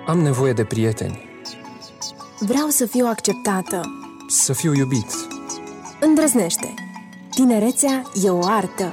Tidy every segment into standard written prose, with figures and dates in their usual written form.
Am nevoie de prieteni. Vreau să fiu acceptată. Să fiu iubit. Îndrăznește. Tinerețea e o artă.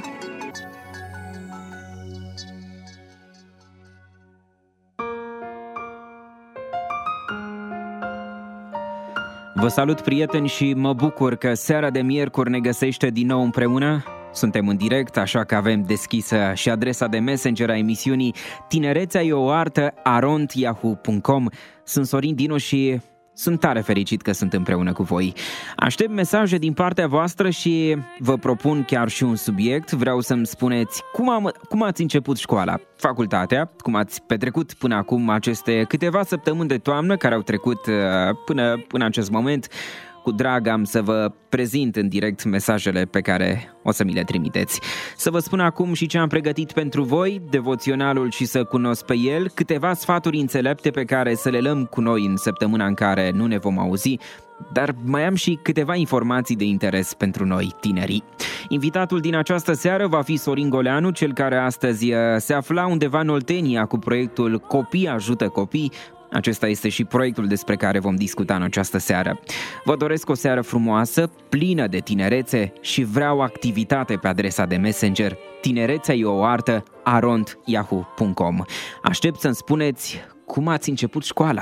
Vă salut, prieteni, și mă bucur că seara de miercuri ne găsește din nou împreună. Suntem în direct, așa că avem deschisă și adresa de messenger a emisiunii Tinerețea e o artă @yahoo.com. Sunt Sorin Dinu și sunt tare fericit că sunt împreună cu voi. Aștept mesaje din partea voastră și vă propun chiar și un subiect. Vreau să-mi spuneți cum ați început școala, facultatea, cum ați petrecut până acum aceste câteva săptămâni de toamnă care au trecut până în acest moment. Cu drag am să vă prezint în direct mesajele pe care o să mi le trimiteți. Să vă spun acum și ce am pregătit pentru voi, devoționalul și să cunosc pe el, câteva sfaturi înțelepte pe care să le luăm cu noi în săptămâna în care nu ne vom auzi, dar mai am și câteva informații de interes pentru noi, tinerii. Invitatul din această seară va fi Sorin Goleanu, cel care astăzi se afla undeva în Oltenia cu proiectul Copii ajută copii. Acesta este și proiectul despre care vom discuta în această seară. Vă doresc o seară frumoasă, plină de tinerețe și vreau activitate pe adresa de messenger Tinerețea e o artă @yahoo.com. Aștept să-mi spuneți cum ați început școala.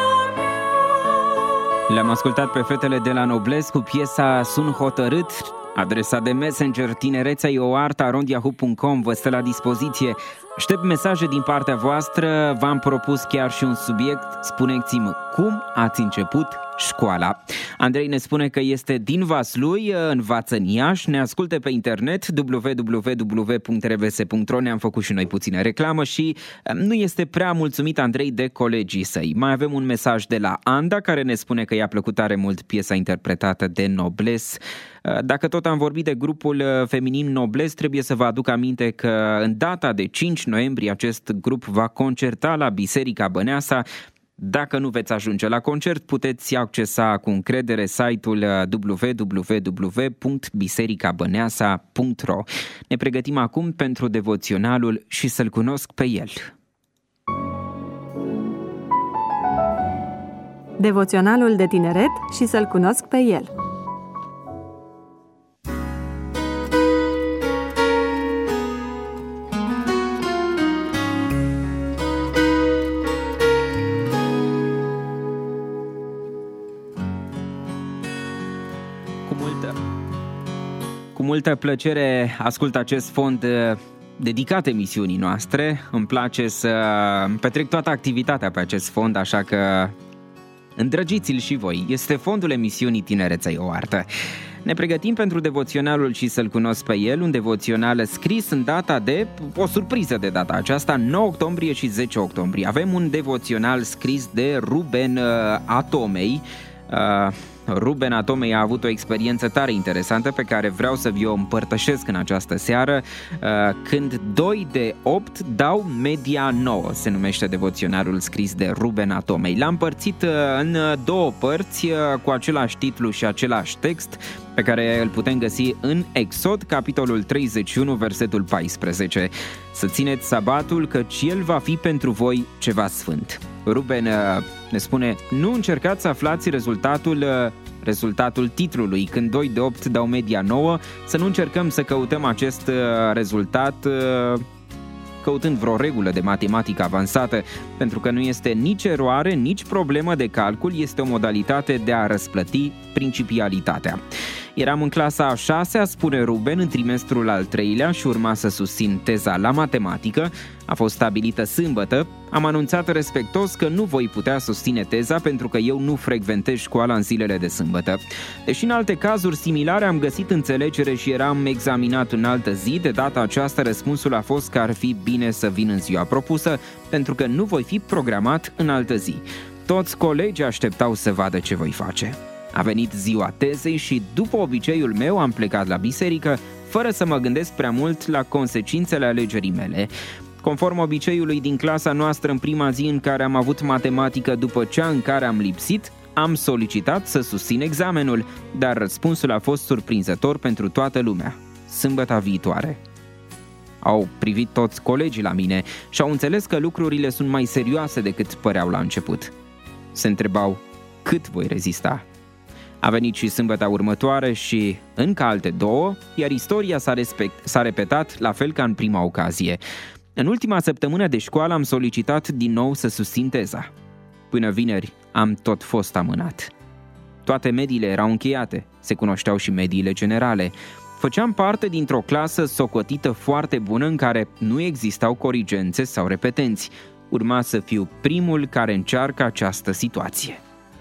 Le-am ascultat pe fetele de la Noblesse cu piesa Sunt hotărât. Adresa de Messenger tinerețea.ioarta@yahoo.com vă stă la dispoziție. Aștept mesaje din partea voastră, v-am propus chiar și un subiect. Spuneți-mi cum ați început școala. Andrei ne spune că este din Vaslui, învață în Iași, ne ascultă pe internet www.rbs.ro. Ne-am făcut și noi puțină reclamă și nu este prea mulțumit Andrei de colegii săi. Mai avem un mesaj de la Anda care ne spune că i-a plăcut tare mult piesa interpretată de Nobles. Dacă tot am vorbit de grupul feminin Nobles, trebuie să vă aduc aminte că în data de 5 noiembrie acest grup va concerta la Biserica Băneasa. Dacă nu veți ajunge la concert, puteți accesa cu încredere site-ul www.bisericabăneasa.ro. Ne pregătim acum pentru devoționalul și să-L cunosc pe El. Devoționalul de tineret și să-L cunosc pe El. Cu multă plăcere ascult acest fond dedicat emisiunii noastre. Îmi place să petrec toată activitatea pe acest fond, așa că îndrăgiți-l și voi. Este fondul emisiunii Tinerețea e o artă. Ne pregătim pentru devoționalul și să-L cunosc pe El, un devoțional scris în data de, o surpriză de data aceasta, 9 octombrie și 10 octombrie. Avem un devoțional scris de Ruben Atomei. Ruben Atomei a avut o experiență tare interesantă pe care vreau să vi-o împărtășesc în această seară. Când 2 de 8 dau media 9, se numește devoționalul scris de Ruben Atomei. L-am împărțit în două părți cu același titlu și același text pe care îl putem găsi în Exod, capitolul 31, versetul 14. Să țineți sabatul, căci el va fi pentru voi ceva sfânt. Ruben ne spune, nu încercați să aflați rezultatul titlului. Când 2 de 8 dau media 9, să nu încercăm să căutăm acest rezultat căutând vreo regulă de matematică avansată, pentru că nu este nici eroare, nici problemă de calcul, este o modalitate de a răsplăti principialitatea. Eram în clasa a 6-a, spune Ruben, în trimestrul al 3-lea și urma să susțin teza la matematică. A fost stabilită sâmbătă. Am anunțat respectos că nu voi putea susține teza pentru că eu nu frecventez școala în zilele de sâmbătă. Deși în alte cazuri similare am găsit înțelegere și eram examinat în altă zi, de data aceasta răspunsul a fost că ar fi bine să vin în ziua propusă pentru că nu voi fi programat în altă zi. Toți colegii așteptau să vadă ce voi face. A venit ziua tezei și, după obiceiul meu, am plecat la biserică, fără să mă gândesc prea mult la consecințele alegerii mele. Conform obiceiului din clasa noastră, în prima zi în care am avut matematică după cea în care am lipsit, am solicitat să susțin examenul, dar răspunsul a fost surprinzător pentru toată lumea. Sâmbăta viitoare. Au privit toți colegii la mine și au înțeles că lucrurile sunt mai serioase decât păreau la început. Se întrebau, cât voi rezista? A venit și sâmbăta următoare și încă alte două, iar istoria s-a repetat la fel ca în prima ocazie. În ultima săptămână de școală am solicitat din nou să susțin teza. Până vineri am tot fost amânat. Toate mediile erau încheiate, se cunoșteau și mediile generale. Făceam parte dintr-o clasă socotită foarte bună în care nu existau corigențe sau repetenți. Urma să fiu primul care încearcă această situație.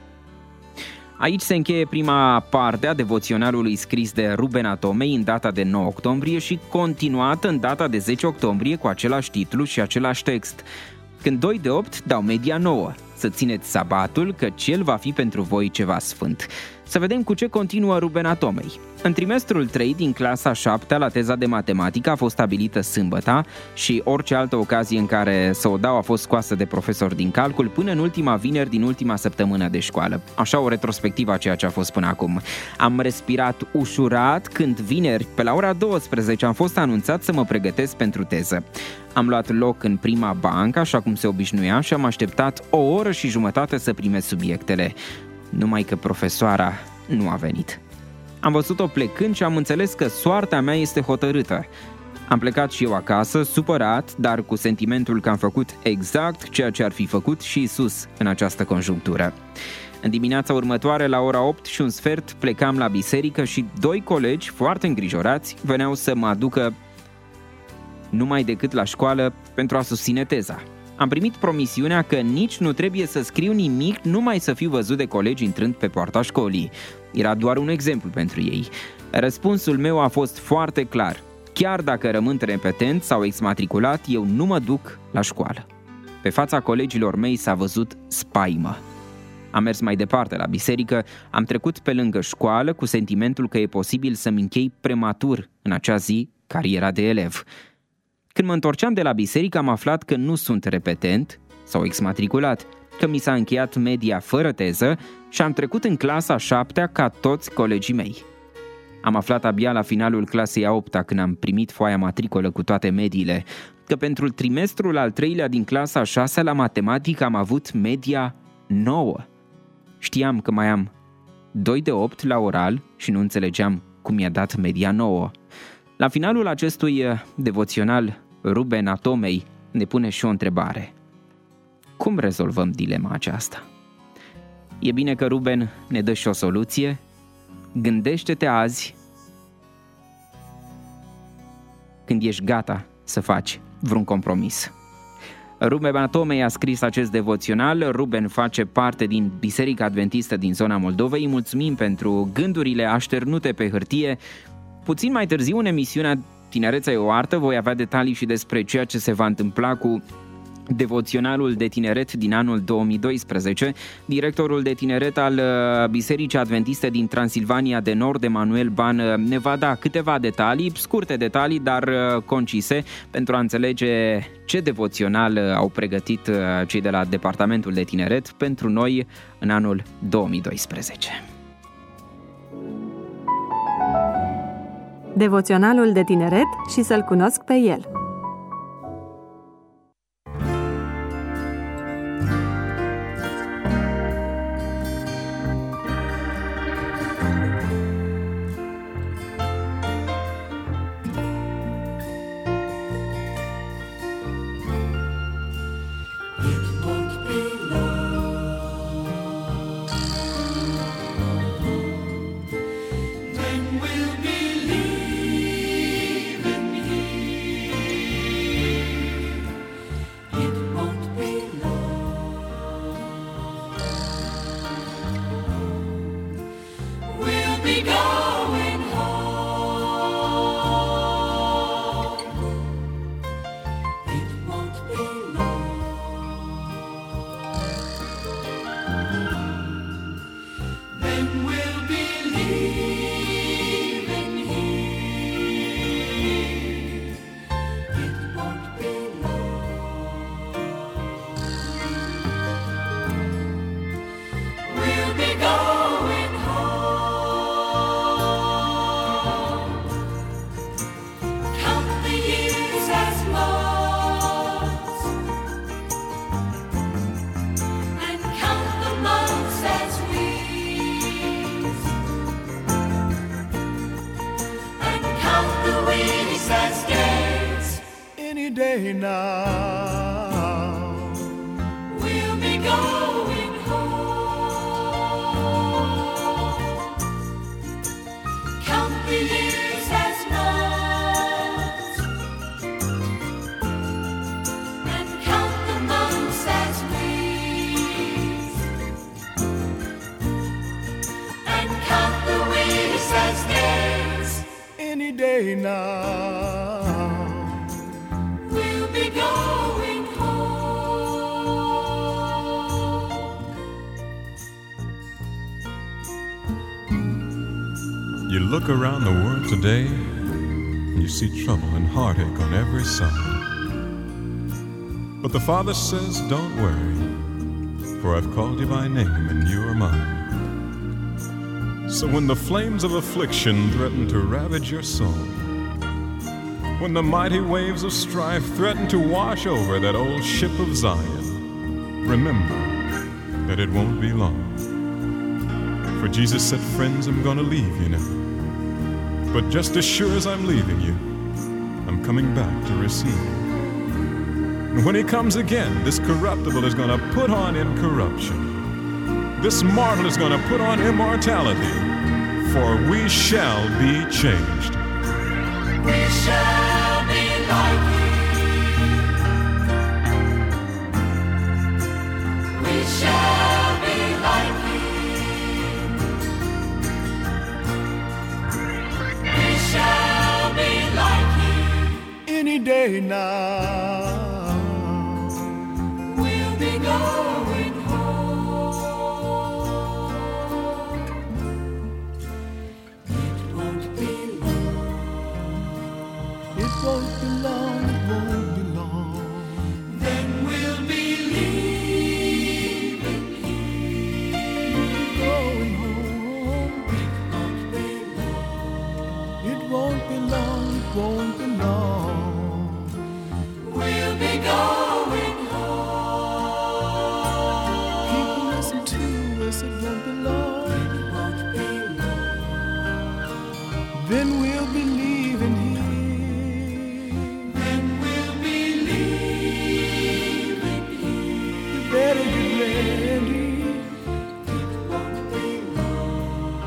Aici se încheie prima parte a devoționalului scris de Ruben Atomei în data de 9 octombrie și continuată în data de 10 octombrie cu același titlu și același text. Când 2 de 8 dau media 9, să țineți sabatul, căci el va fi pentru voi ceva sfânt. Să vedem cu ce continuă Ruben Atomei. În trimestrul 3 din clasa 7-a la teza de matematică a fost stabilită sâmbăta și orice altă ocazie în care să o dau a fost scoasă de profesor din calcul până în ultima vineri din ultima săptămână de școală. Așa o retrospectivă a ceea ce a fost până acum. Am respirat ușurat când vineri, pe la ora 12, am fost anunțat să mă pregătesc pentru teză. Am luat loc în prima bancă, așa cum se obișnuia, și am așteptat o oră și jumătate să primesc subiectele. Numai că profesoara nu a venit. Am văzut-o plecând și am înțeles că soarta mea este hotărâtă. Am plecat și eu acasă, supărat, dar cu sentimentul că am făcut exact ceea ce ar fi făcut și Iisus în această conjunctură. În dimineața următoare, la ora 8:15, plecam la biserică și 2 colegi, foarte îngrijorați, veneau să mă aducă numai decât la școală pentru a susține teza. Am primit promisiunea că nici nu trebuie să scriu nimic, numai să fiu văzut de colegi intrând pe poarta școlii. Era doar un exemplu pentru ei. Răspunsul meu a fost foarte clar. Chiar dacă rămân repetent sau exmatriculat, eu nu mă duc la școală. Pe fața colegilor mei s-a văzut spaimă. Am mers mai departe la biserică, am trecut pe lângă școală cu sentimentul că e posibil să-mi închei prematur în acea zi cariera de elev. Când mă întorceam de la biserică, am aflat că nu sunt repetent sau exmatriculat, că mi s-a încheiat media fără teză și am trecut în clasa 7-a ca toți colegii mei. Am aflat abia la finalul clasei a 8-a, când am primit foaia matricolă cu toate mediile, că pentru trimestrul al 3-lea din clasa 6-a la matematică am avut media 9. Știam că mai am 2 de 8 la oral și nu înțelegeam cum i-a dat media 9. La finalul acestui devoțional, Ruben Atomei ne pune și o întrebare. Cum rezolvăm dilema aceasta? E bine că Ruben ne dă și o soluție. Gândește-te azi când ești gata să faci vreun compromis. Ruben Atomei a scris acest devoțional. Ruben face parte din Biserica Adventistă din zona Moldovei. Îi mulțumim pentru gândurile așternute pe hârtie. Puțin mai târziu, în emisiunea Tinerețea e o artă, voi avea detalii și despre ceea ce se va întâmpla cu devoționalul de tineret din anul 2012. Directorul de tineret al Bisericii Adventiste din Transilvania de Nord, Emanuel Ban, ne va da câteva detalii, scurte detalii, dar concise, pentru a înțelege ce devoțional au pregătit cei de la Departamentul de Tineret pentru noi în anul 2012. Devoționalul de tineret și să-L cunosc pe el. Day now we'll be going home. Count the years as months and count the months as weeks and count the weeks as days. Any day now going home. You look around the world today and you see trouble and heartache on every side. But the Father says, don't worry, for I've called you by name and you are mine. So when the flames of affliction threaten to ravage your soul, when the mighty waves of strife threaten to wash over that old ship of Zion, remember that it won't be long. For Jesus said, friends, I'm gonna leave you now. But just as sure as I'm leaving you, I'm coming back to receive you. And when he comes again, this corruptible is gonna put on incorruption. this mortal is going to put on immortality, for we shall be changed. We shall be like Him. We shall be like Him. We shall be like Him. Any day now, we'll be going home. It won't be long. it won't be long, it won't be long. Then we'll be leaving here. Going home. It won't be long. It won't be long, it won't be long. We'll be going home. People listen to us, it won't be long. It won't be long. Then we'll be leaving here. Then we'll be leaving here. You better get ready. It won't be long.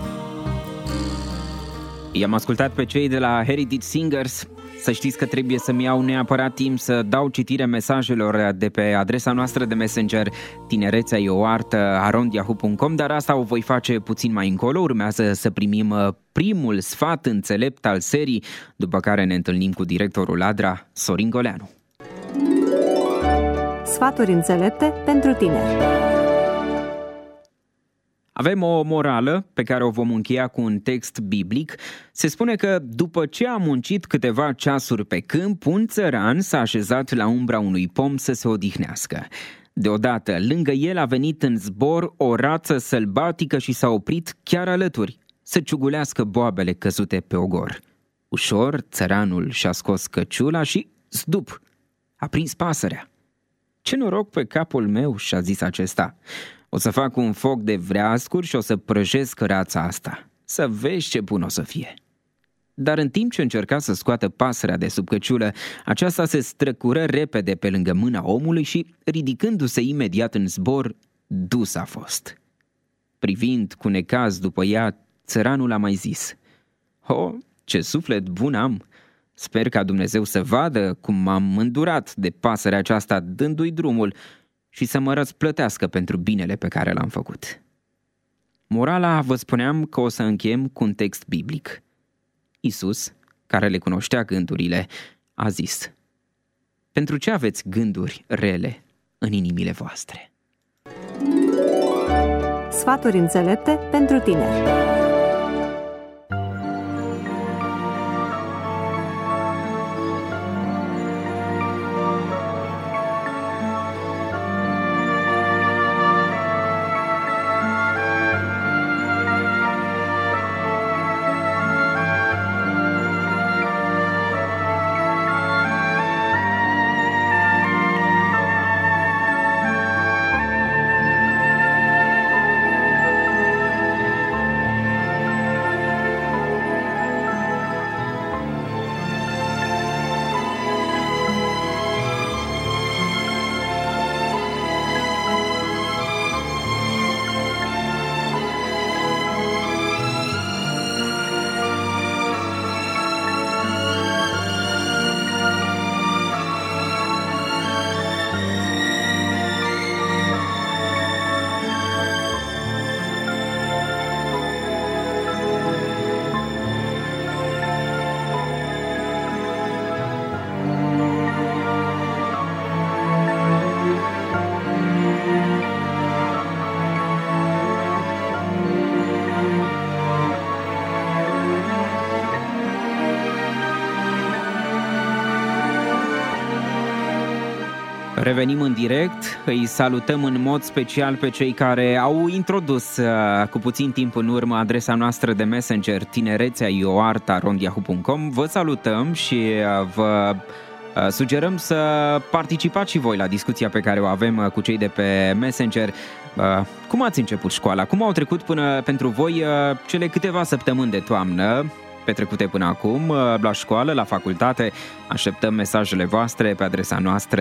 I-am ascultat pe cei de la Heritage Singers. Să știți că trebuie să-mi iau neapărat timp să dau citire mesajelor de pe adresa noastră de Messenger tinerețea.yahoo.com, dar asta o voi face puțin mai încolo. Urmează să primim primul sfat înțelept al serii, după care ne întâlnim cu directorul ADRA, Sorin Goleanu. Sfaturi înțelepte pentru tineri. Avem o morală pe care o vom încheia cu un text biblic. Se spune că după ce a muncit câteva ceasuri pe câmp, un țăran s-a așezat la umbra unui pom să se odihnească. Deodată, lângă el a venit în zbor o rață sălbatică și s-a oprit chiar alături, să ciugulească boabele căzute pe ogor. Ușor, țăranul și-a scos căciula și, zdup, a prins pasărea. Ce noroc pe capul meu, și-a zis acesta. O să fac un foc de vreascuri și o să prăjesc rața asta. Să vezi ce bun o să fie. Dar în timp ce încerca să scoată pasărea de sub căciulă, aceasta se străcură repede pe lângă mâna omului și, ridicându-se imediat în zbor, dus a fost. Privind cu necaz după ea, țăranul a mai zis: "O, ce suflet bun am! Sper ca Dumnezeu să vadă cum m-am îndurat de pasărea aceasta dându-i drumul și să mă răsplătească pentru binele pe care l-am făcut." Morala, vă spuneam că o să încheiem cu un text biblic. Iisus, care le cunoștea gândurile, a zis: "Pentru ce aveți gânduri rele în inimile voastre?" Sfaturi înțelepte pentru tineri. Revenim în direct, îi salutăm în mod special pe cei care au introdus cu puțin timp în urmă adresa noastră de Messenger tinerețea@yahoo.com. Vă salutăm și vă sugerăm să participați și voi la discuția pe care o avem cu cei de pe Messenger. Cum ați început școala? Cum au trecut până pentru voi cele câteva săptămâni de toamnă? petrecute până acum, la școală, la facultate. Așteptăm mesajele voastre pe adresa noastră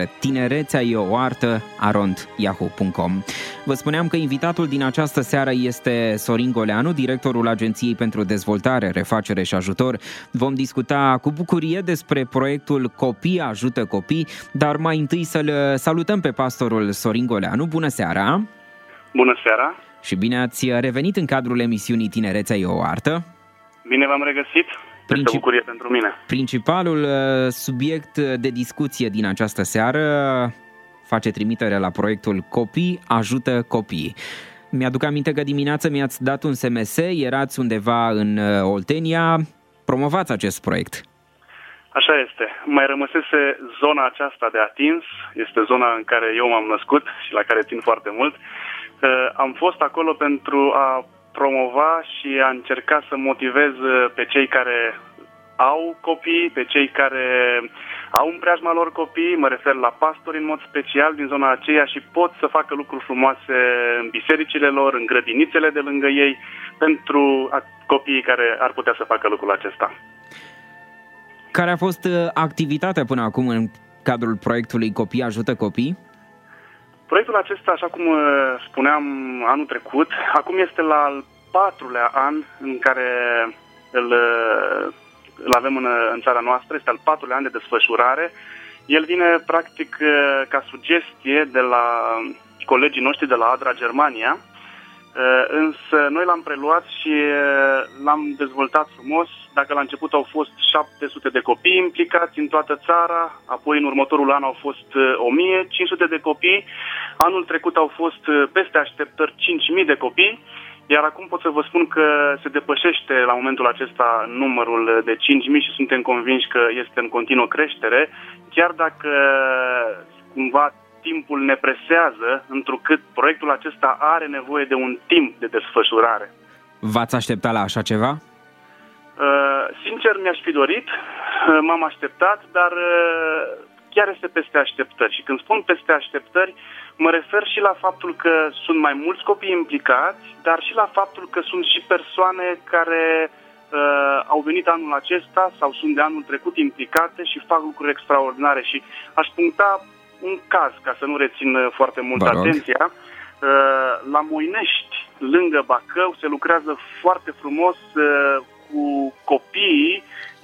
tinerețeaeoartă@yahoo.com. Vă spuneam că invitatul din această seară este Sorin Goleanu, directorul Agenției pentru Dezvoltare, Refacere și Ajutor. Vom discuta cu bucurie despre proiectul Copii ajută copii, dar mai întâi să-l salutăm pe pastorul Sorin Goleanu. Bună seara! Bună seara! Și bine ați revenit în cadrul emisiunii Tinerețea e o artă. Bine v-am regăsit. Este o bucurie pentru mine. Principalul subiect de discuție din această seară face trimitere la proiectul Copii ajută copii. Mi-aduc aminte că dimineață mi-ați dat un SMS, erați undeva în Oltenia, promovați acest proiect. Așa este. Mai rămăsese zona aceasta de atins, este zona în care eu m-am născut și la care țin foarte mult. Am fost acolo pentru a promova și a încerca să motivez pe cei care au copii, pe cei care au în preajma lor copii, mă refer la pastori în mod special din zona aceea și pot să facă lucruri frumoase în bisericile lor, în grădinițele de lângă ei, pentru copiii care ar putea să facă lucrul acesta. Care a fost activitatea până acum în cadrul proiectului Copii ajută copii? Proiectul acesta, așa cum spuneam anul trecut, acum este la al 4-lea an în care îl avem în țara noastră, este al 4-lea an de desfășurare. El vine practic ca sugestie de la colegii noștri de la ADRA Germania, însă noi l-am preluat și l-am dezvoltat frumos. Dacă la început au fost 700 de copii implicați în toată țara, apoi în următorul an au fost 1500 de copii, anul trecut au fost peste așteptări 5000 de copii, iar acum pot să vă spun că se depășește la momentul acesta numărul de 5000 și suntem convinși că este în continuă creștere, chiar dacă cumva timpul ne presează, întrucât proiectul acesta are nevoie de un timp de desfășurare. V-ați aștepta la așa ceva? Sincer, mi-aș fi dorit, m-am așteptat, dar chiar este peste așteptări. Și când spun peste așteptări, mă refer și la faptul că sunt mai mulți copii implicați, dar și la faptul că sunt și persoane care au venit anul acesta sau sunt de anul trecut implicate și fac lucruri extraordinare. Și aș puncta un caz, ca să nu rețin foarte mult atenția. La Moinești, lângă Bacău, se lucrează foarte frumos cu copiii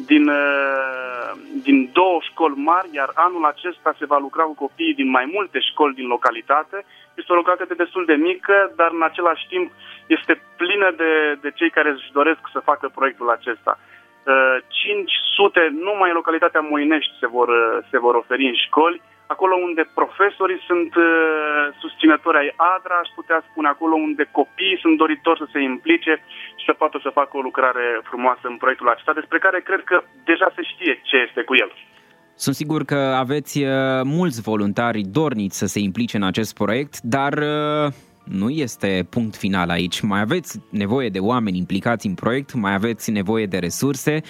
din 2 școli mari, iar anul acesta se va lucra cu copiii din mai multe școli din localitate. Este o localitate destul de mică, dar în același timp este plină de cei care își doresc să facă proiectul acesta. 500 numai în localitatea Moinești se vor oferi în școli, acolo unde profesorii sunt susținători ai ADRA, aș putea spune, acolo unde copiii sunt doritori să se implice și să poată să facă o lucrare frumoasă în proiectul acesta, despre care cred că deja se știe ce este cu el. Sunt sigur că aveți mulți voluntari dorniți să se implice în acest proiect, dar nu este punct final aici. Mai aveți nevoie de oameni implicați în proiect, mai aveți nevoie de resurse.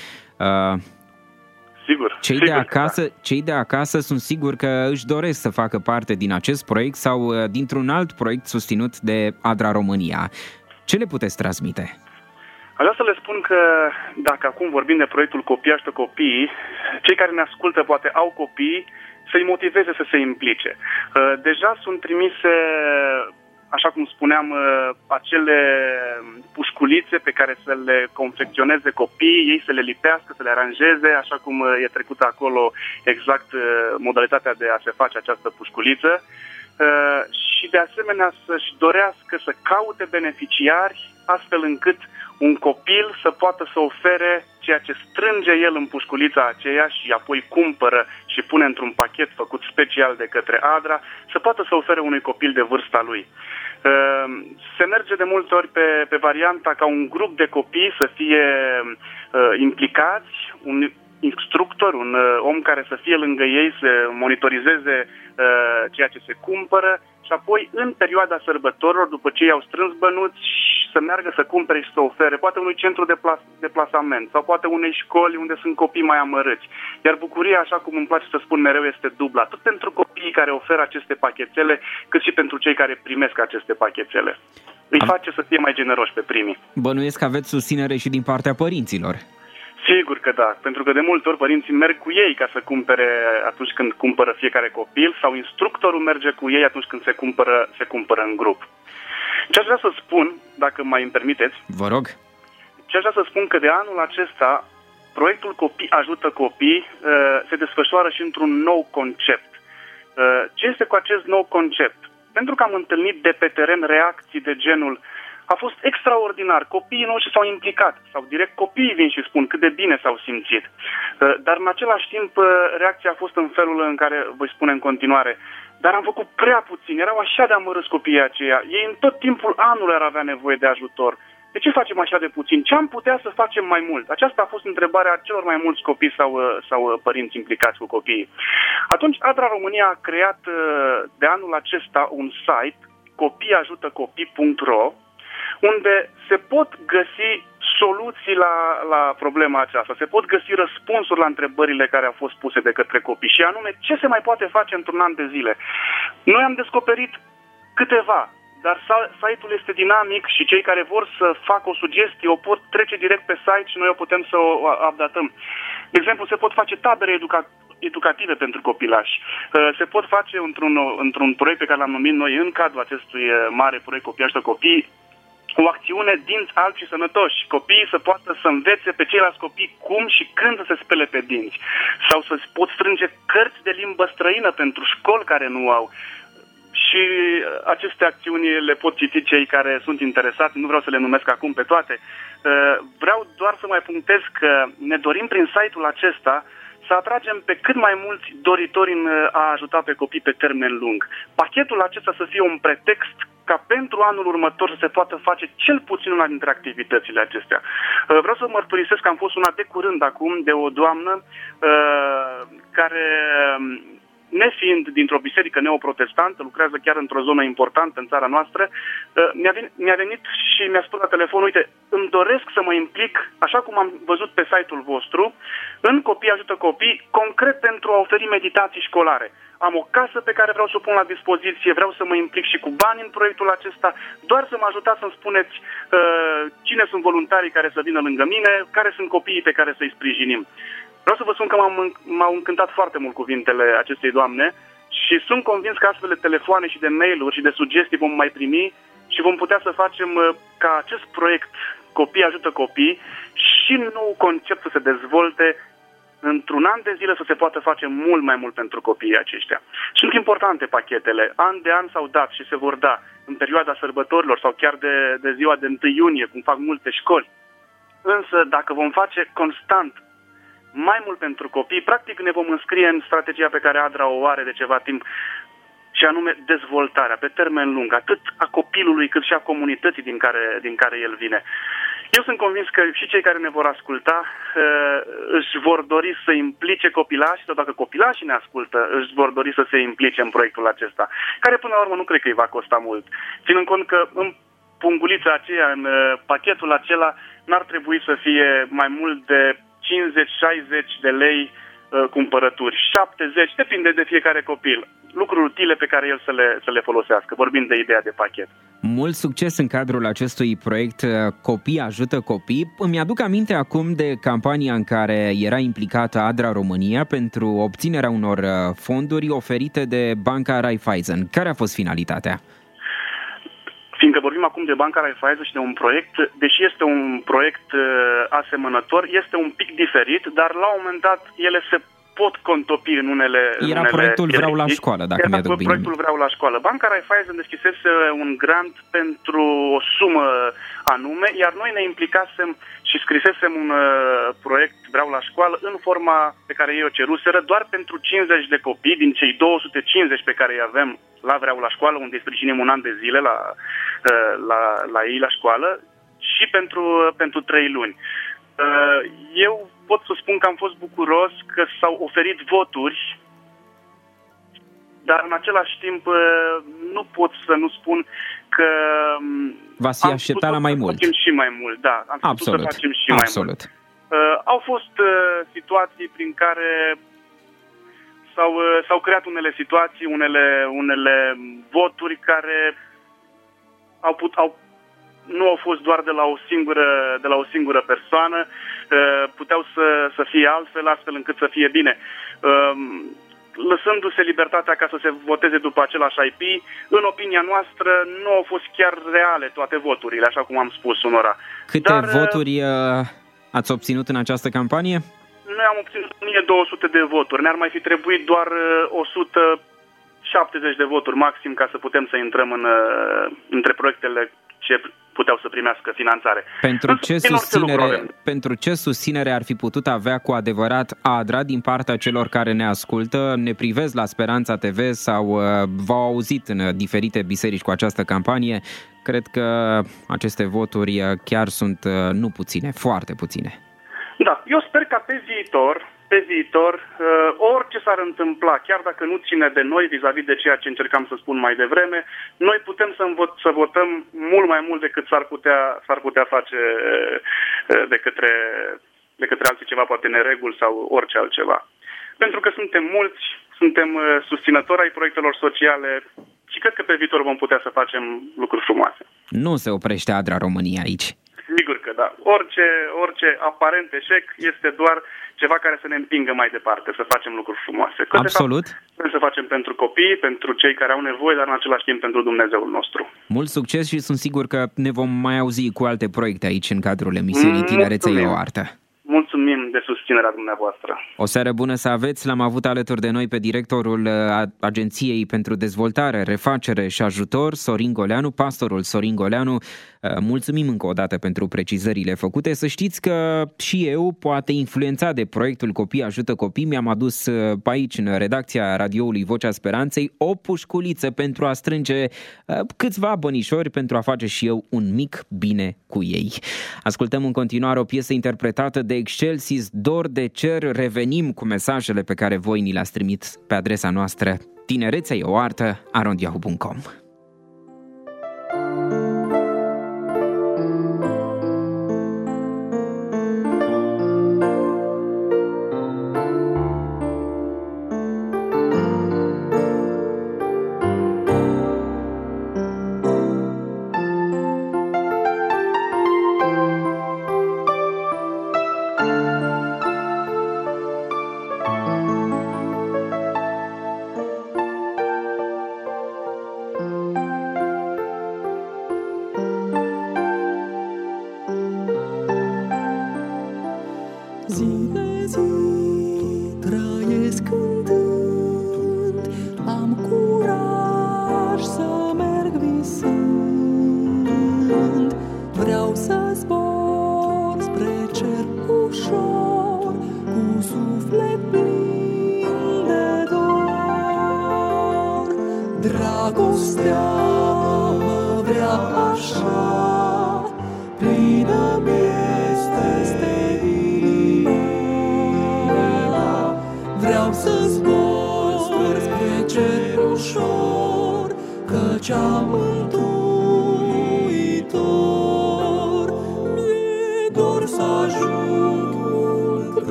Sigur. Cei de acasă sunt sigur că își doresc să facă parte din acest proiect sau dintr-un alt proiect susținut de ADRA România. Ce le puteți transmite? Aș vrea să le spun că dacă acum vorbim de proiectul Copii ajută copiii, cei care ne ascultă poate au copii, să-i motiveze să se implice. Deja sunt trimise, așa cum spuneam, acele pușculițe pe care să le confecționeze copiii, ei să le lipească, să le aranjeze, așa cum e trecută acolo exact modalitatea de a se face această pușculiță. Și de asemenea să-și dorească să caute beneficiari astfel încât un copil să poată să ofere ceea ce strânge el în pușculița aceea și apoi cumpără și pune într-un pachet făcut special de către ADRA, să poată să ofere unui copil de vârsta lui. Se merge de multe ori pe varianta ca un grup de copii să fie implicați, un instructor, un om care să fie lângă ei, să monitorizeze ceea ce se cumpără și apoi în perioada sărbătorilor, după ce i-au strâns bănuți, să meargă să cumpere și să ofere, poate unui centru de plasament sau poate unei școli unde sunt copii mai amărâți. Iar bucuria, așa cum îmi place să spun mereu, este dublă, atât pentru copiii care oferă aceste pachetele, cât și pentru cei care primesc aceste pachetele. Îi face să fie mai generoși pe primii. Bănuiesc că aveți susținere și din partea părinților. Sigur că da, pentru că de multe ori părinții merg cu ei ca să cumpere atunci când cumpără fiecare copil sau instructorul merge cu ei atunci când se cumpără în grup. Ce aș vrea să spun, dacă mai îmi permiteți... Vă rog. Ce aș vrea să spun că de anul acesta proiectul Copii ajută copii se desfășoară și într-un nou concept. Ce este cu acest nou concept? Pentru că am întâlnit de pe teren reacții de genul a fost extraordinar, copiii noștri s-au implicat sau direct copiii vin și spun cât de bine s-au simțit. Dar în același timp reacția a fost în felul în care voi spune în continuare. Dar am făcut prea puțin, erau așa de amărâți copiii aceia, ei în tot timpul anului ar avea nevoie de ajutor. De ce facem așa de puțin? Ce am putea să facem mai mult? Aceasta a fost întrebarea celor mai mulți copii sau părinți implicați cu copiii. Atunci ADRA România a creat de anul acesta un site, copiiajutăcopii.ro, unde se pot găsi soluții la problema aceasta, se pot găsi răspunsuri la întrebările care au fost puse de către copii și anume ce se mai poate face într-un an de zile. Noi am descoperit câteva, dar site-ul este dinamic și cei care vor să facă o sugestie o pot trece direct pe site și noi o putem să o updatăm. De exemplu, se pot face tabere educative pentru copilași. Se pot face într-un proiect pe care l-am numit noi în cadrul acestui mare proiect Copii ajută copii, o acțiune dinți albi și sănătoși. Copiii să poată să învețe pe ceilalți copii cum și când să se spele pe dinți. Sau să pot strânge cărți de limbă străină pentru școli care nu au. Și aceste acțiuni le pot citi cei care sunt interesați, nu vreau să le numesc acum pe toate. Vreau doar să mai punctez că ne dorim prin site-ul acesta să atragem pe cât mai mulți doritori în a ajuta pe copii pe termen lung. Pachetul acesta să fie un pretext ca pentru anul următor să se poată face cel puțin una dintre activitățile acestea. Vreau să mărturisesc că am fost una de curând acum de o doamnă care, nefiind dintr-o biserică neoprotestantă, lucrează chiar într-o zonă importantă în țara noastră, mi-a venit și mi-a spus la telefon, uite, îmi doresc să mă implic, așa cum am văzut pe site-ul vostru, în Copii ajută copii, concret pentru a oferi meditații școlare. Am o casă pe care vreau să o pun la dispoziție, vreau să mă implic și cu bani în proiectul acesta, doar să mă ajutați să-mi spuneți cine sunt voluntarii care să vină lângă mine, care sunt copiii pe care să-i sprijinim. Vreau să vă spun că m-au încântat foarte mult cuvintele acestei doamne și sunt convins că astfel de telefoane și de mail-uri și de sugestii vom mai primi și vom putea să facem ca acest proiect Copii ajută copii și nou concept să se dezvolte într-un an de zile să se poată face mult mai mult pentru copiii aceștia. Sunt importante pachetele, an de an s-au dat și se vor da în perioada sărbătorilor sau chiar de ziua de 1 iunie, cum fac multe școli. Însă dacă vom face constant mai mult pentru copii, practic ne vom înscrie în strategia pe care ADRA o are de ceva timp, și anume dezvoltarea pe termen lung, atât a copilului cât și a comunității din care el vine. Eu sunt convins că și cei care ne vor asculta își vor dori să implice copilașii, sau dacă copilașii ne ascultă, își vor dori să se implice în proiectul acesta, care până la urmă nu cred că îi va costa mult. Ținând cont că în pungulița aceea, în pachetul acela, n-ar trebui să fie mai mult de 50-60 de lei cumpărături, 70, depinde de fiecare copil. Lucruri utile pe care el să le folosească, vorbind de ideea de pachet. Mult succes în cadrul acestui proiect Copii ajută copii. Îmi aduc aminte acum de campania în care era implicată ADRA România pentru obținerea unor fonduri oferite de Banca Raiffeisen. Care a fost finalitatea? Fiindcă vorbim acum de Banca Raiffeisen și de un proiect, deși este un proiect asemănător, este un pic diferit, dar la un moment dat ele se pot contopi în unele... Era proiectul Vreau la școală, dacă mi-aduc bine. Proiectul Vreau la școală. Banca Raiffeisen deschisese un grant pentru o sumă anume, iar noi ne implicasem și scrisesem un proiect Vreau la școală în forma pe care ei o ceruseră, doar pentru 50 de copii din cei 250 pe care îi avem la Vreau la școală, unde îi sprijinim un an de zile la ei la școală, și pentru 3 luni. Eu pot să spun că am fost bucuros că s-au oferit voturi, dar în același timp nu pot să nu spun că v-ați fi așteptat la mai mult. Facem și mai mult, da. Am absolut, să facem și mai mult. Au fost situații prin care s-au creat unele situații, unele voturi care nu au fost doar de la o singură persoană, puteau să să fie altfel, astfel încât să fie bine. Lăsându-se libertatea ca să se voteze după același IP, în opinia noastră nu au fost chiar reale toate voturile, așa cum am spus unora. Câte voturi ați obținut în această campanie? Noi am obținut 1200 de voturi, ne-ar mai fi trebuit doar 170 de voturi maxim ca să putem să intrăm între proiectele ce puteau să primească finanțare. Pentru ce susținere ar fi putut avea cu adevărat ADRA din partea celor care ne ascultă, ne privesc la Speranța TV sau v-au auzit în diferite biserici cu această campanie? Cred că aceste voturi chiar sunt nu puține, foarte puține. Da, eu sper ca pe viitor, orice s-ar întâmpla, chiar dacă nu ține de noi vis-a-vis de ceea ce încercam să spun mai devreme, noi putem să votăm mult mai mult decât s-ar putea face de către alții ceva, poate nereguli sau orice altceva. Pentru că suntem mulți, suntem susținători ai proiectelor sociale și cred că pe viitor vom putea să facem lucruri frumoase. Nu se oprește ADRA România aici. Sigur că da. Orice aparent eșec este doar ceva care să ne împingă mai departe, să facem lucruri frumoase. Că absolut. Trebuie să facem pentru copii, pentru cei care au nevoie, dar în același timp pentru Dumnezeul nostru. Mult succes și sunt sigur că ne vom mai auzi cu alte proiecte aici în cadrul emisiunii Tinerețea e o artă. Mulțumim de susținerea dumneavoastră. O seară bună să aveți. L-am avut alături de noi pe directorul Agenției pentru Dezvoltare, Refacere și Ajutor, Sorin Goleanu, pastorul Sorin Goleanu. Mulțumim încă o dată pentru precizările făcute. Să știți că și eu, poate influențat de proiectul Copii Ajută Copii, mi-am adus aici, în redacția radioului Vocea Speranței, o pușculiță pentru a strânge câțiva bănișori pentru a face și eu un mic bine cu ei. Ascultăm în continuare o piesă interpretată de Excelsis, Dor de Cer. Revenim cu mesajele pe care voi ni le-ați trimit pe adresa noastră tinerețea e o artă @yahoo.com.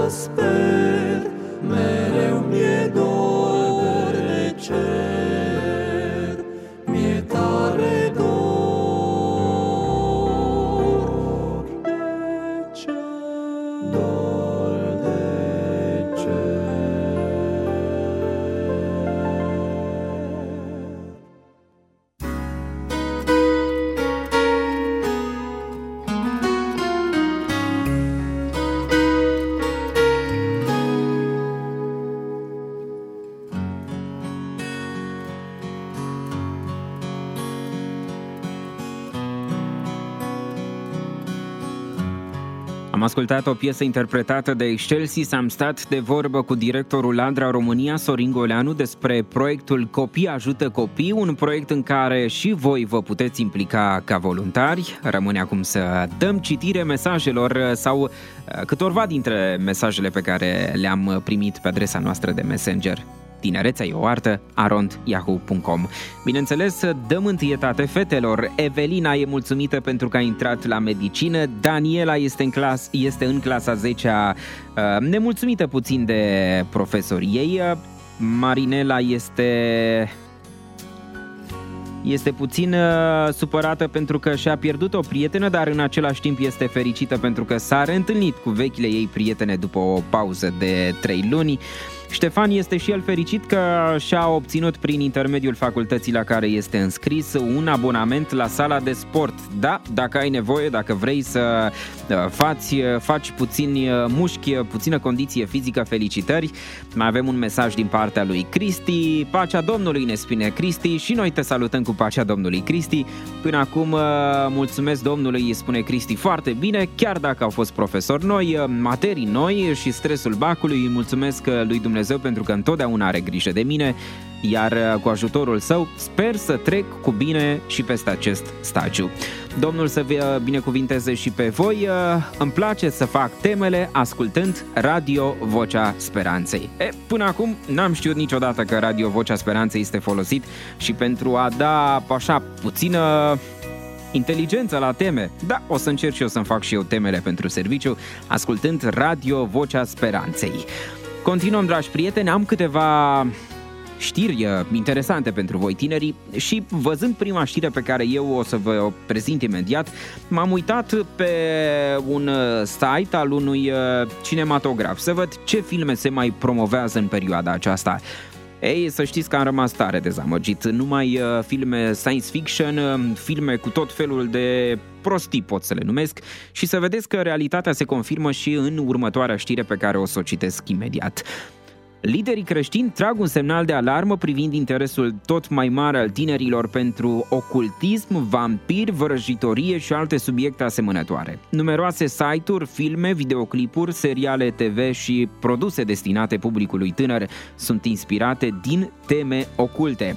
să sper, mereu mi-e dor de cer, mi-e tare dor de cer, dor de cer. Am ascultat o piesă interpretată de Excelsis, am stat de vorbă cu directorul ADRA România, Sorin Goleanu, despre proiectul Copii ajută copii, un proiect în care și voi vă puteți implica ca voluntari. Rămâne acum să dăm citire mesajelor sau câtorva dintre mesajele pe care le-am primit pe adresa noastră de Messenger. Tinerețea e o artă, @yahoo.com. Bineînțeles, dăm întâietate fetelor. Evelina e mulțumită pentru că a intrat la medicină, Daniela este în clasa 10-a, nemulțumită puțin de profesorii ei, Marinela este puțin supărată pentru că și-a pierdut o prietenă, dar în același timp este fericită pentru că s-a reîntâlnit cu vechile ei prietene după o pauză de 3 luni. Ștefan este și el fericit că și-a obținut prin intermediul facultății la care este înscris un abonament la sala de sport. Da, dacă ai nevoie, dacă vrei să faci puțini mușchi, puțină condiție fizică, felicitări. Mai avem un mesaj din partea lui Cristi. Pacea Domnului, ne spune Cristi, și noi te salutăm cu pacea Domnului, Cristi. Până acum mulțumesc Domnului, spune Cristi, foarte bine, chiar dacă au fost profesori noi, materii noi și stresul bacului. Îi mulțumesc lui Dumnezeu pentru că întotdeauna are grijă de mine, iar cu ajutorul său sper să trec cu bine și peste acest stagiu. Domnul să vă binecuvinteze și pe voi. Îmi place să fac temele ascultând Radio Vocea Speranței. Până acum n-am știut niciodată că Radio Vocea Speranței este folosit și pentru a da așa puțină inteligență la teme. Da, o să încerc și eu să-mi fac și eu temele pentru serviciu, ascultând Radio Vocea Speranței. Continuăm, dragi prieteni, am câteva știri interesante pentru voi tinerii și văzând prima știre pe care eu o să vă o prezint imediat, m-am uitat pe un site al unui cinematograf să văd ce filme se mai promovează în perioada aceasta. Ei, să știți că am rămas tare dezamăgit. Numai filme science fiction, filme cu tot felul de prostii, pot să le numesc, și să vedeți că realitatea se confirmă și în următoarea știre pe care o să o citesc imediat. Liderii creștini trag un semnal de alarmă privind interesul tot mai mare al tinerilor pentru ocultism, vampiri, vrăjitorie și alte subiecte asemănătoare. Numeroase site-uri, filme, videoclipuri, seriale TV și produse destinate publicului tânăr sunt inspirate din teme oculte.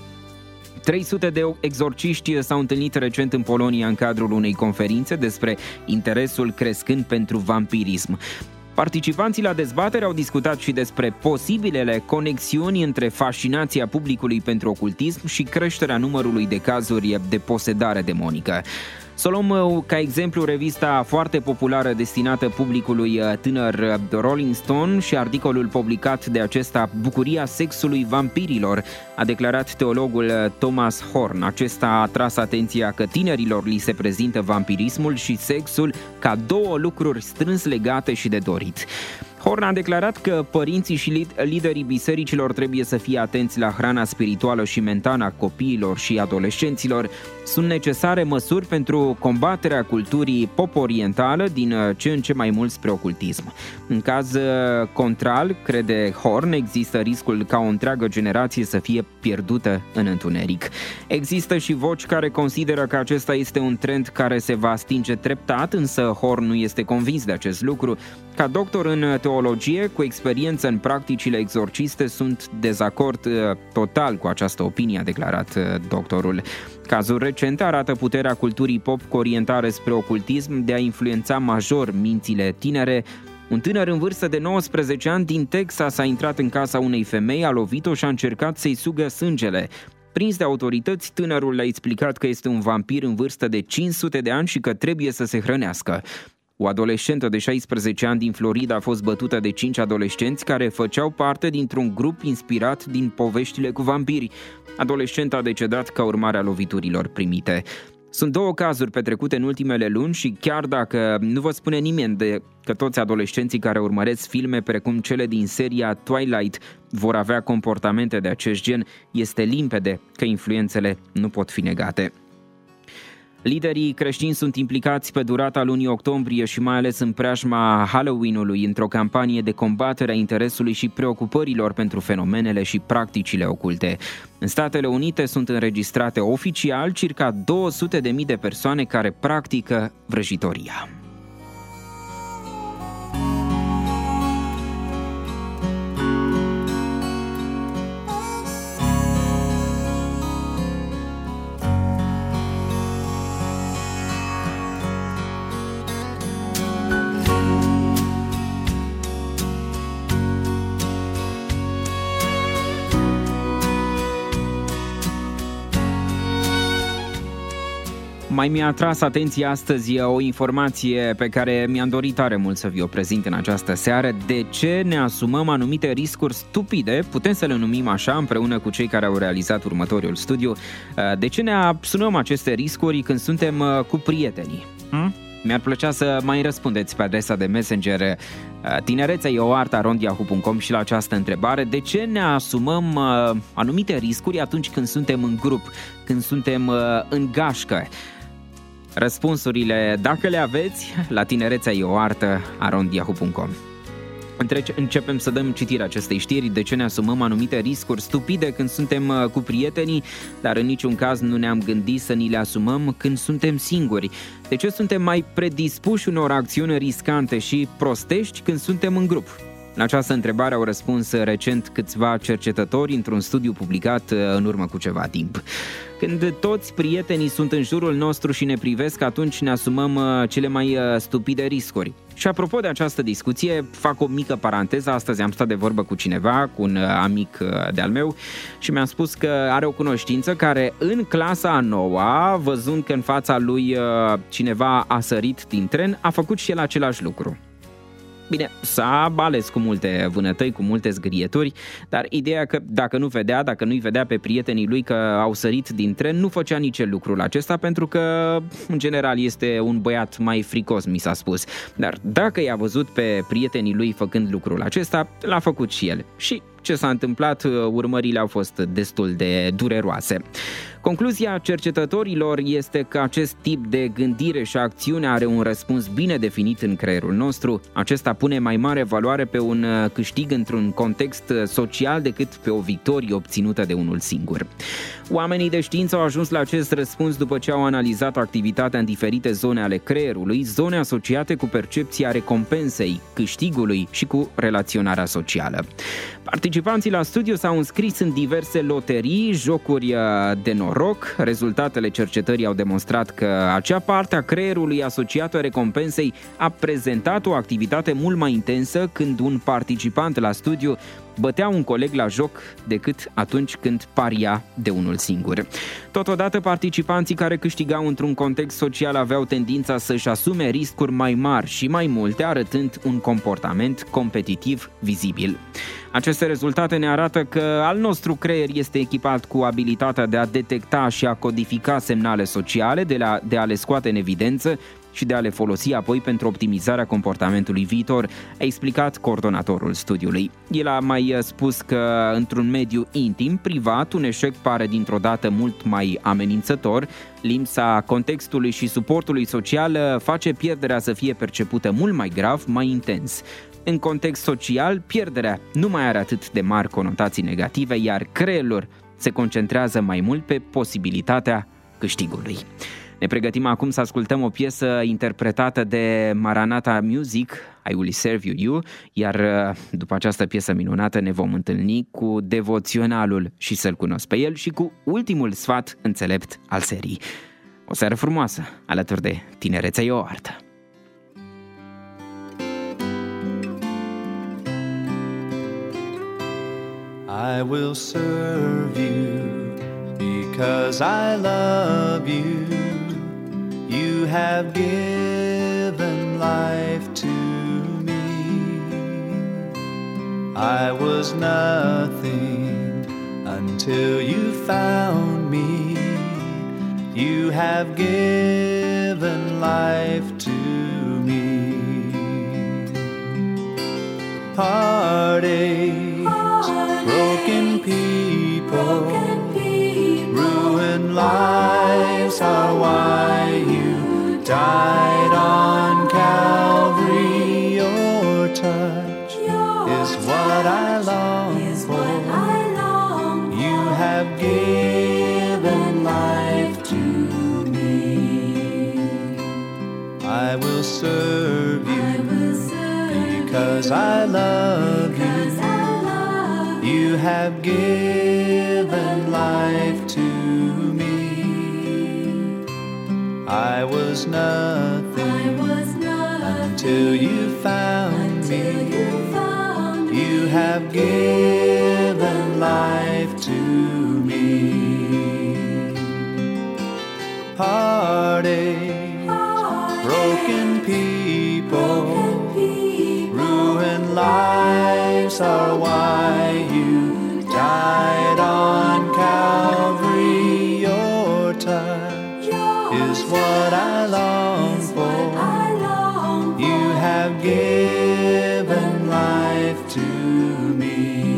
300 de exorciști s-au întâlnit recent în Polonia în cadrul unei conferințe despre interesul crescând pentru vampirism. Participanții la dezbatere au discutat și despre posibilele conexiuni între fascinația publicului pentru ocultism și creșterea numărului de cazuri de posedare demonică. Să luăm ca exemplu revista foarte populară destinată publicului tânăr Rolling Stone și articolul publicat de acesta, Bucuria sexului vampirilor, a declarat teologul Thomas Horn. Acesta a atras atenția că tinerilor li se prezintă vampirismul și sexul ca două lucruri strâns legate și de dorit. Horn a declarat că părinții și liderii bisericilor trebuie să fie atenți la hrana spirituală și mentală a copiilor și adolescenților. Sunt necesare măsuri pentru combaterea culturii pop-orientală din ce în ce mai mult spre ocultism. În caz contrar, crede Horn, există riscul ca o întreagă generație să fie pierdută în întuneric. Există și voci care consideră că acesta este un trend care se va stinge treptat, însă Horn nu este convins de acest lucru. Ca doctor în teologie, cu experiență în practicile exorciste, sunt dezacord total cu această opinie, a declarat doctorul. Cazul recent arată puterea culturii pop cu orientare spre ocultism de a influența major mințile tinere. Un tânăr în vârstă de 19 ani din Texas a intrat în casa unei femei, a lovit-o și a încercat să-i sugă sângele. Prins de autorități, tânărul le-a explicat că este un vampir în vârstă de 500 de ani și că trebuie să se hrănească. O adolescentă de 16 ani din Florida a fost bătută de 5 adolescenți care făceau parte dintr-un grup inspirat din poveștile cu vampiri. Adolescenta a decedat ca urmare a loviturilor primite. Sunt 2 cazuri petrecute în ultimele luni și chiar dacă nu vă spune nimeni că toți adolescenții care urmăresc filme precum cele din seria Twilight vor avea comportamente de acest gen, este limpede că influențele nu pot fi negate. Liderii creștini sunt implicați pe durata lunii octombrie și mai ales în preajma Halloween-ului într-o campanie de combatere a interesului și preocupărilor pentru fenomenele și practicile oculte. În Statele Unite sunt înregistrate oficial circa 200.000 de persoane care practică vrăjitoria. Mai mi-a atras atenția astăzi o informație pe care mi-am dorit tare mult să vi-o prezint în această seară. De ce ne asumăm anumite riscuri stupide, putem să le numim așa, împreună cu cei care au realizat următorul studiu, de ce ne asumăm aceste riscuri când suntem cu prietenii? Mi-ar plăcea să mai răspundeți pe adresa de Messenger tinerețea@yahoo.com și la această întrebare: de ce ne asumăm anumite riscuri atunci când suntem în grup, când suntem în gașcă? Răspunsurile, dacă le aveți, la tinerețea@yahoo.com. Începem să dăm citire acestei știri. De ce ne asumăm anumite riscuri stupide când suntem cu prietenii, dar în niciun caz nu ne-am gândit să ni le asumăm când suntem singuri? De ce suntem mai predispuși unor acțiuni riscante și prostești când suntem în grup? La această întrebare au răspuns recent câțiva cercetători într-un studiu publicat în urmă cu ceva timp. Când toți prietenii sunt în jurul nostru și ne privesc, atunci ne asumăm cele mai stupide riscuri. Și apropo de această discuție, fac o mică paranteză. Astăzi am stat de vorbă cu cineva, cu un amic de-al meu, și mi-a spus că are o cunoștință care în clasa a 9-a, văzând că în fața lui cineva a sărit din tren, a făcut și el același lucru. Bine, s-a ales cu multe vânătăi, cu multe zgârieturi, dar ideea că dacă nu-i vedea pe prietenii lui că au sărit din tren, nu făcea nici el lucrul acesta, pentru că, în general, este un băiat mai fricos, mi s-a spus. Dar dacă i-a văzut pe prietenii lui făcând lucrul acesta, l-a făcut și el. Și ce s-a întâmplat, urmările au fost destul de dureroase. Concluzia cercetătorilor este că acest tip de gândire și acțiune are un răspuns bine definit în creierul nostru. Acesta pune mai mare valoare pe un câștig într-un context social decât pe o victorie obținută de unul singur. Oamenii de știință au ajuns la acest răspuns după ce au analizat activitatea în diferite zone ale creierului, zone asociate cu percepția recompensei, câștigului și cu relaționarea socială. Participanții la studiu s-au înscris în diverse loterii, jocuri de noroc. Rezultatele cercetării au demonstrat că acea parte a creierului asociată recompensei a prezentat o activitate mult mai intensă când un participant la studiu bătea un coleg la joc decât atunci când paria de unul singur. Totodată, participanții care câștigau într-un context social aveau tendința să-și asume riscuri mai mari și mai multe, arătând un comportament competitiv vizibil. Aceste rezultate ne arată că al nostru creier este echipat cu abilitatea de a detecta și a codifica semnale sociale, de a le scoate în evidență și de a le folosi apoi pentru optimizarea comportamentului viitor, a explicat coordonatorul studiului. El a mai spus că într-un mediu intim, privat, un eșec pare dintr-o dată mult mai amenințător. Lipsa contextului și suportului social face pierderea să fie percepută mult mai grav, mai intens. În context social, pierderea nu mai are atât de mari conotații negative, iar creierul se concentrează mai mult pe posibilitatea câștigului. Ne pregătim acum să ascultăm o piesă interpretată de Maranatha Music, I Will Serve You, iar după această piesă minunată ne vom întâlni cu devoționalul și să-l cunosc pe el și cu ultimul sfat înțelept al serii. O seară frumoasă alături de Tinerețea e o artă. I will serve you because I love you. You have given life I was nothing until you found me. You have given life to me. Heartaches, broken people, ruined lives are why you died on Calvary. Your touch is what I long for. You have given life to me. I will serve you because I love you. You have given life to me. I was nothing until you found me. You have given life to me. Heartaches, broken people, ruined lives are why you died on Calvary. Your touch is what I long for. You have given life to me.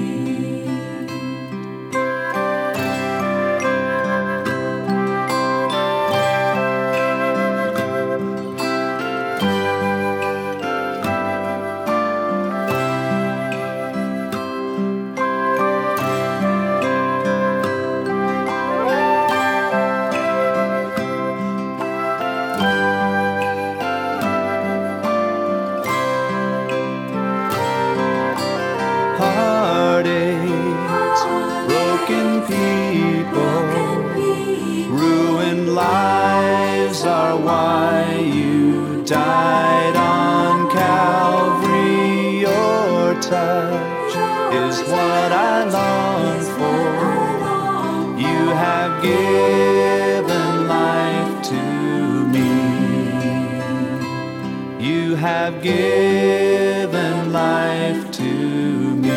Heartaches, broken people, ruined lives are why you died on Calvary. Your touch is what I long for. You have given life to me. You have given life to me.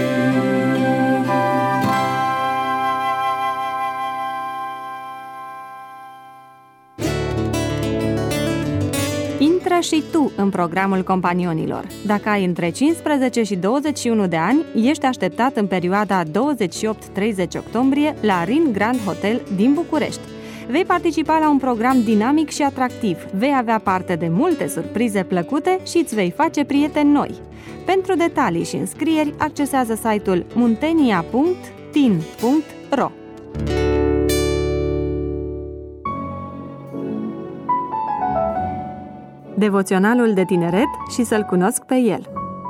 Intră și tu în programul Companionilor. Dacă ai între 15 și 21 de ani, ești așteptat în perioada 28-30 octombrie la Rin Grand Hotel din București. Vei participa la un program dinamic și atractiv, vei avea parte de multe surprize plăcute și îți vei face prieteni noi. Pentru detalii și înscrieri, accesează site-ul muntenia.tin.ro. Devoționalul de tineret și să-l cunosc pe el.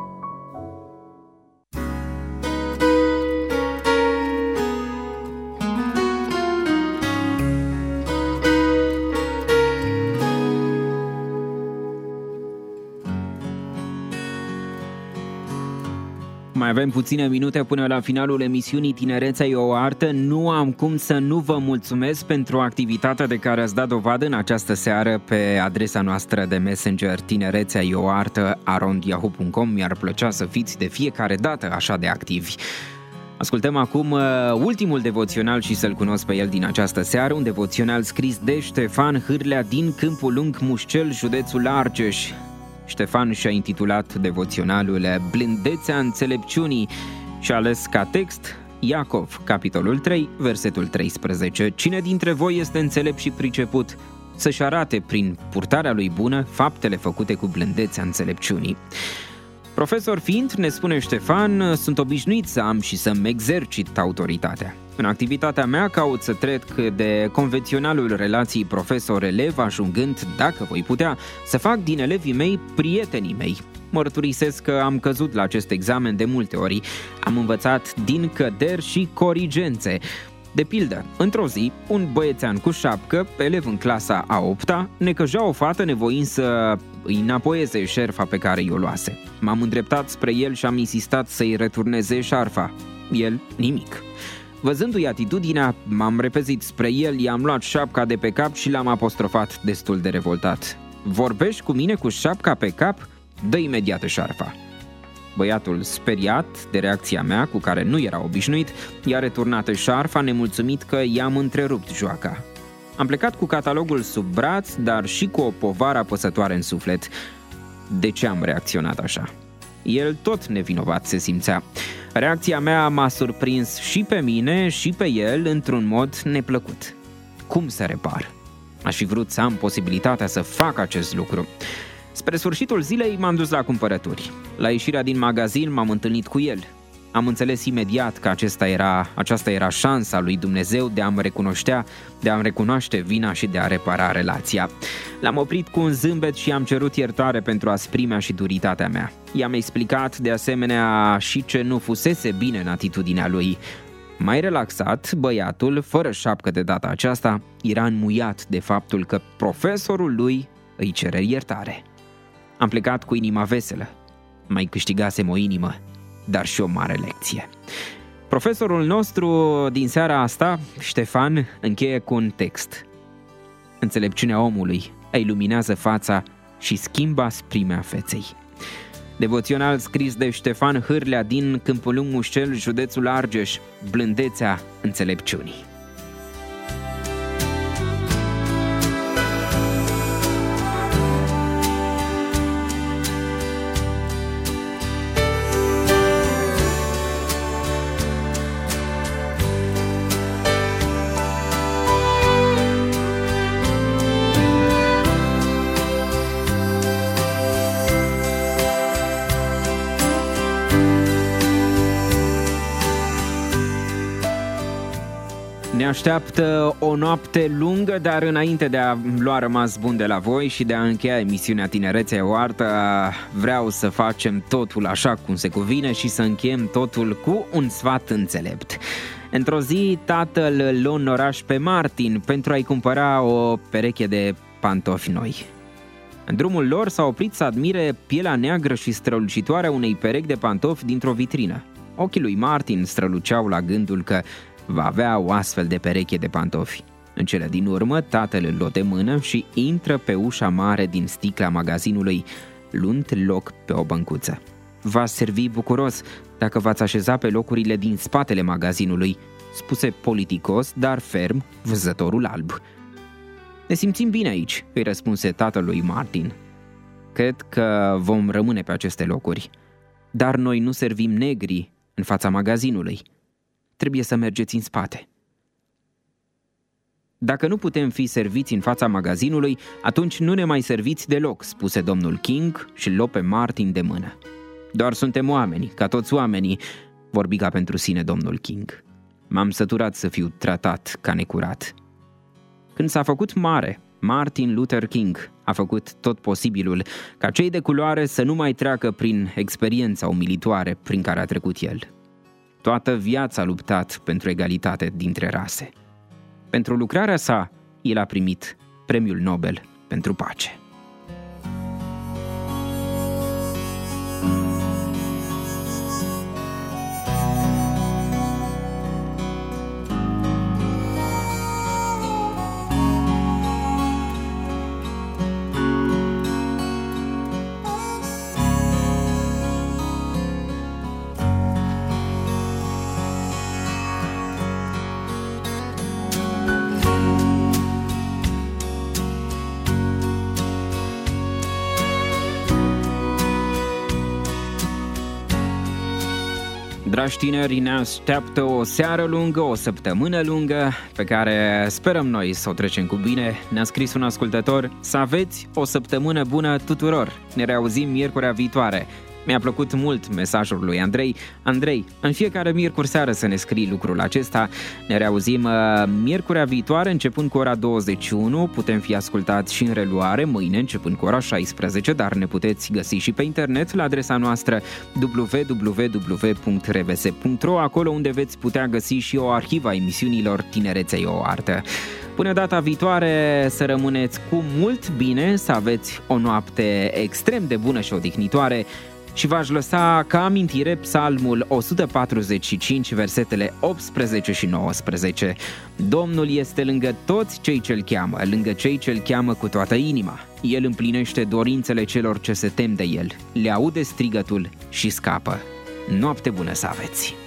Mai avem puține minute până la finalul emisiunii Tinerețea e o artă. Nu am cum să nu vă mulțumesc pentru activitatea de care ați dat dovadă în această seară pe adresa noastră de Messenger tinerețeaeoartă@yahoo.com. Mi-ar plăcea să fiți de fiecare dată așa de activi. Ascultăm acum ultimul devoțional și să-l cunosc pe el din această seară, un devoțional scris de Ștefan Hârlea din Câmpul Lung, Mușcel, județul Argeș. Ștefan și-a intitulat devoționalul Blândețea înțelepciunii și a ales ca text Iacov, capitolul 3, versetul 13. Cine dintre voi este înțelept și priceput să-și arate prin purtarea lui bună faptele făcute cu blândețea înțelepciunii. Profesor fiind, ne spune Ștefan, sunt obișnuit să am și să-mi exercit autoritatea. În activitatea mea caut să trec de convenționalul relației profesor-elev, ajungând, dacă voi putea, să fac din elevii mei prietenii mei. Mărturisesc că am căzut la acest examen de multe ori, am învățat din căderi și corigențe. De pildă, într-o zi, un băiețean cu șapcă, elev în clasa a 8-a, necăjea o fată nevoind să îi înapoieze șerfa pe care i-o luase. M-am îndreptat spre el și am insistat să-i returneze șarfa. El, nimic. Văzându-i atitudinea, m-am repezit spre el, i-am luat șapca de pe cap și l-am apostrofat destul de revoltat. Vorbești cu mine cu șapca pe cap? Dă imediat șarfa. Băiatul, speriat de reacția mea, cu care nu era obișnuit, i-a returnat eșarfa, nemulțumit că i-am întrerupt joaca. Am plecat cu catalogul sub braț, dar și cu o povară apăsătoare în suflet. De ce am reacționat așa? El tot nevinovat se simțea. Reacția mea m-a surprins și pe mine și pe el într-un mod neplăcut. Cum să repar? Aș fi vrut să am posibilitatea să fac acest lucru. Spre sfârșitul zilei m-am dus la cumpărături. La ieșirea din magazin m-am întâlnit cu el. Am înțeles imediat că aceasta era șansa lui Dumnezeu de a-mi recunoaște vina și de a repara relația. L-am oprit cu un zâmbet și am cerut iertare pentru asprimea și duritatea mea. I-am explicat de asemenea și ce nu fusese bine în atitudinea lui. Mai relaxat, băiatul, fără șapcă de data aceasta, era înmuiat de faptul că profesorul lui îi cere iertare. Am plecat cu inima veselă. Mai câștigasem o inimă, dar și o mare lecție. Profesorul nostru din seara asta, Ștefan, încheie cu un text. Înțelepciunea omului îi luminează fața și schimbă asprimea feței. Devoțional scris de Ștefan Hârlea din Câmpul Lung Mușcel, județul Argeș, blândețea înțelepciunii. Ne așteaptă o noapte lungă, dar înainte de a lua rămas bun de la voi și de a încheia emisiunea Tinerețea e o artă, vreau să facem totul așa cum se cuvine și să încheiem totul cu un sfat înțelept. Într-o zi, tatăl îl lua în oraș pe Martin pentru a-i cumpăra o pereche de pantofi noi. În drumul lor s-a oprit să admire pielea neagră și strălucitoare a unei perechi de pantofi dintr-o vitrină. Ochii lui Martin străluceau la gândul că va avea o astfel de pereche de pantofi. În cele din urmă, tatăl îl luă de mână și intră pe ușa mare din sticla magazinului, luând loc pe o băncuță. V-ați servi bucuros dacă v-ați așeza pe locurile din spatele magazinului, spuse politicos, dar ferm, văzătorul alb. Ne simțim bine aici, îi răspunse tatălui Martin. Cred că vom rămâne pe aceste locuri, dar noi nu servim negri în fața magazinului. Trebuie să mergeți în spate. Dacă nu putem fi serviți în fața magazinului, atunci nu ne mai serviți deloc, spuse domnul King și îl luă pe Martin de mână. Doar suntem oameni, ca toți oamenii, vorbi ca pentru sine domnul King. M-am săturat să fiu tratat ca necurat. Când s-a făcut mare, Martin Luther King a făcut tot posibilul ca cei de culoare să nu mai treacă prin experiența umilitoare prin care a trecut el. Toată viața a luptat pentru egalitate dintre rase. Pentru lucrarea sa, el a primit Premiul Nobel pentru pace. Dragi tineri, ne așteaptă o seară lungă, o săptămână lungă, pe care sperăm noi să o trecem cu bine. Ne-a scris un ascultător: să aveți o săptămână bună tuturor. Ne reauzim miercurea viitoare. Mi-a plăcut mult mesajul lui Andrei. Andrei, în fiecare miercuri seară să ne scrii lucrul acesta. Ne reauzim miercurea viitoare, începând cu ora 21. Putem fi ascultați și în reluare mâine, începând cu ora 16, dar ne puteți găsi și pe internet la adresa noastră www.rbs.ro, acolo unde veți putea găsi și o arhivă a emisiunilor Tinerețea e o artă. Până data viitoare, să rămâneți cu mult bine, să aveți o noapte extrem de bună și odihnitoare Și v-aș lăsa ca amintire Psalmul 145, versetele 18 și 19. Domnul este lângă toți cei ce-L cheamă, lângă cei ce-L cheamă cu toată inima. El împlinește dorințele celor ce se tem de El, le aude strigătul și scapă. Noapte bună să aveți!